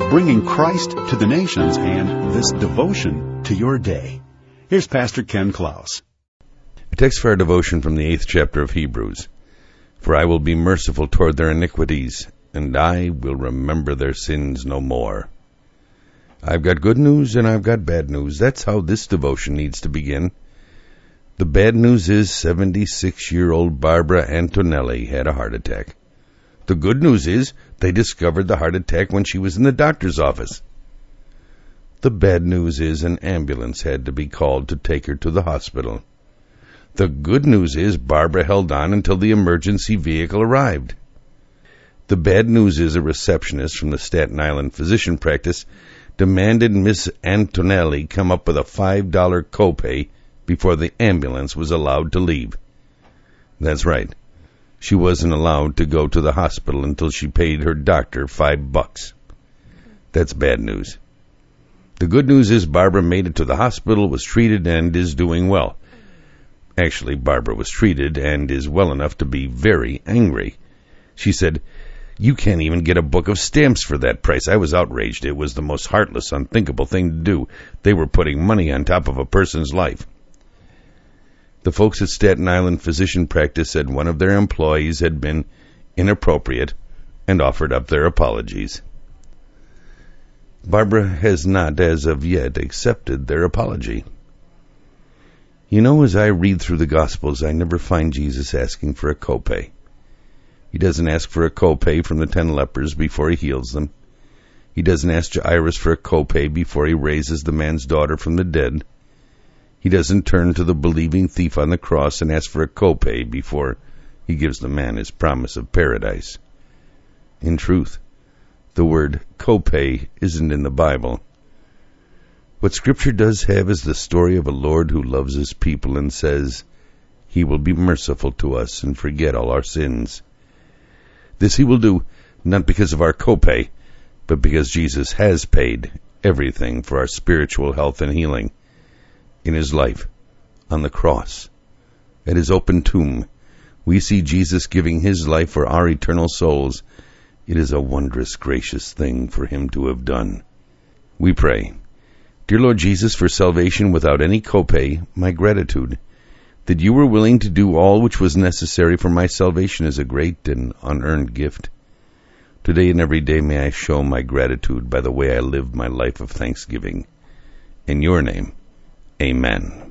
bringing Christ to the nations and this devotion to your day. Here's Pastor Ken Klaus. A text for our devotion from the 8th chapter of Hebrews. For I will be merciful toward their iniquities, and I will remember their sins no more. I've got good news and I've got bad news. That's how this devotion needs to begin. The bad news is 76-year-old Barbara Antonelli had a heart attack. The good news is they discovered the heart attack when she was in the doctor's office. The bad news is an ambulance had to be called to take her to the hospital. The good news is Barbara held on until the emergency vehicle arrived. The bad news is a receptionist from the Staten Island physician practice demanded Miss Antonelli come up with a $5 copay before the ambulance was allowed to leave. That's right. She wasn't allowed to go to the hospital until she paid her doctor $5. That's bad news. The good news is Barbara made it to the hospital, was treated, and is doing well. Actually, Barbara was treated and is well enough to be very angry. She said, "You can't even get a book of stamps for that price." I was outraged. It was the most heartless, unthinkable thing to do. They were putting money on top of a person's life. The folks at Staten Island physician practice said one of their employees had been inappropriate and offered up their apologies. Barbara has not, as of yet, accepted their apology. You know, as I read through the Gospels, I never find Jesus asking for a copay. He doesn't ask for a copay from the 10 lepers before he heals them. He doesn't ask Jairus for a copay before he raises the man's daughter from the dead. He doesn't turn to the believing thief on the cross and ask for a copay before he gives the man his promise of paradise. In truth, the word copay isn't in the Bible. What Scripture does have is the story of a Lord who loves his people and says he will be merciful to us and forget all our sins. This he will do not because of our copay, but because Jesus has paid everything for our spiritual health and healing in his life on the cross. At his open tomb, we see Jesus giving his life for our eternal souls. It is a wondrous, gracious thing for him to have done. We pray, Dear Lord Jesus, for salvation without any copay, my gratitude that you were willing to do all which was necessary for my salvation is a great and unearned gift. Today and every day may I show my gratitude by the way I live my life of thanksgiving. In your name, amen.